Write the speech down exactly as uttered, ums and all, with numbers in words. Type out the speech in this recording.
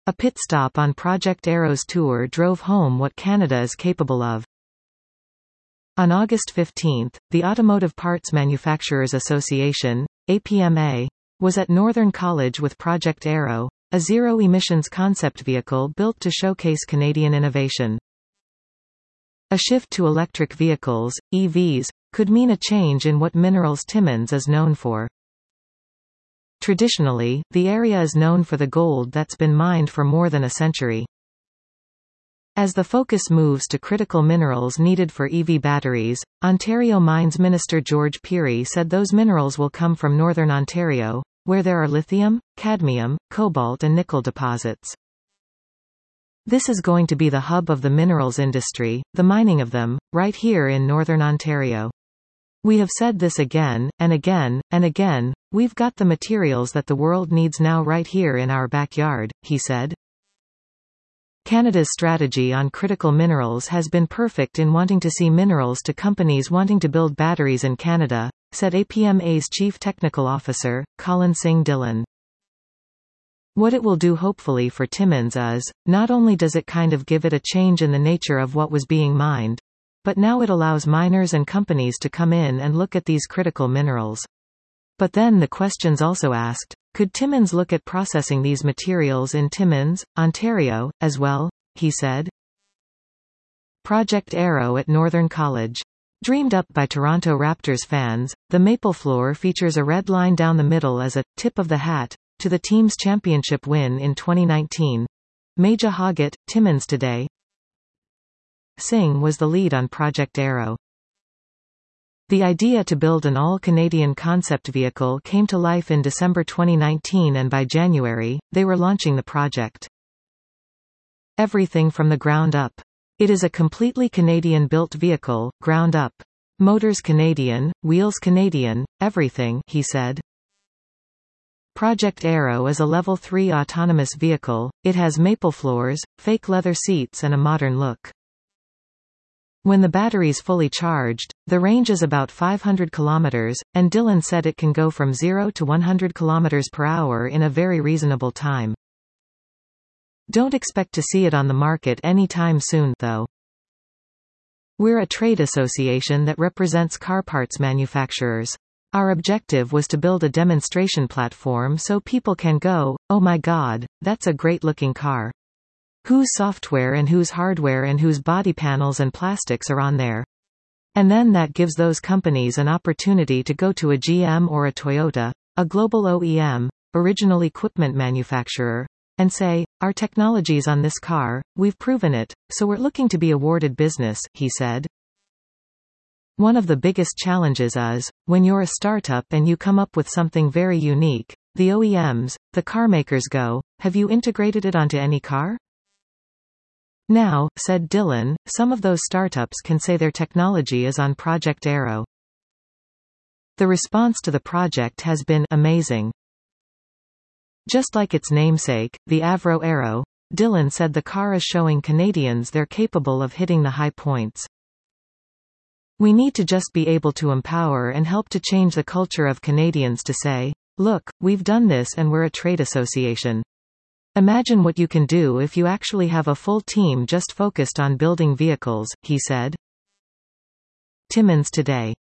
A pit stop on Project Arrow's tour drove home what Canada is capable of. On August fifteenth, the Automotive Parts Manufacturers Association, A P M A, was at Northern College with Project Arrow, a zero-emissions concept vehicle built to showcase Canadian innovation. A shift to electric vehicles, E Vs, could mean a change in what minerals Timmins is known for. Traditionally, the area is known for the gold that's been mined for more than a century. As the focus moves to critical minerals needed for E V batteries, Ontario Mines Minister George Pirie said those minerals will come from northern Ontario, where there are lithium, cadmium, cobalt and nickel deposits. This is going to be the hub of the minerals industry, the mining of them, right here in northern Ontario. We have said this again, and again, and again, we've got the materials that the world needs now right here in our backyard, he said. Canada's strategy on critical minerals has been perfect in wanting to see minerals to companies wanting to build batteries in Canada, said A P M A's Chief Technical Officer, Colin Singh Dillon. What it will do hopefully for Timmins is, not only does it kind of give it a change in the nature of what was being mined, but now it allows miners and companies to come in and look at these critical minerals. But then the question's also asked, could Timmins look at processing these materials in Timmins, Ontario, as well? He said. Project Arrow at Northern College. Dreamed up by Toronto Raptors fans, the maple floor features a red line down the middle as a tip of the hat to the team's championship win in twenty nineteen. Major Hoggett, Timmins today. Singh was the lead on Project Arrow. The idea to build an all-Canadian concept vehicle came to life in December twenty nineteen, and by January, they were launching the project. Everything from the ground up. It is a completely Canadian-built vehicle, ground up. Motors Canadian, wheels Canadian, everything, he said. Project Arrow is a level three autonomous vehicle. It has maple floors, fake leather seats and a modern look. When the battery's fully charged, the range is about five hundred kilometers, and Dillon said it can go from zero to one hundred kilometers per hour in a very reasonable time. Don't expect to see it on the market anytime soon, though. We're a trade association that represents car parts manufacturers. Our objective was to build a demonstration platform so people can go, oh my god, that's a great-looking car. Whose software and whose hardware and whose body panels and plastics are on there? And then that gives those companies an opportunity to go to a G M or a Toyota, a global O E M, original equipment manufacturer, and say, our technology's on this car, we've proven it, so we're looking to be awarded business, he said. One of the biggest challenges is, when you're a startup and you come up with something very unique, the O E Ms, the carmakers go, have you integrated it onto any car? Now, said Dillon, some of those startups can say their technology is on Project Arrow. The response to the project has been amazing. Just like its namesake, the Avro Arrow, Dillon said the car is showing Canadians they're capable of hitting the high points. We need to just be able to empower and help to change the culture of Canadians to say, look, we've done this and we're a trade association. Imagine what you can do if you actually have a full team just focused on building vehicles, he said. Timmins today.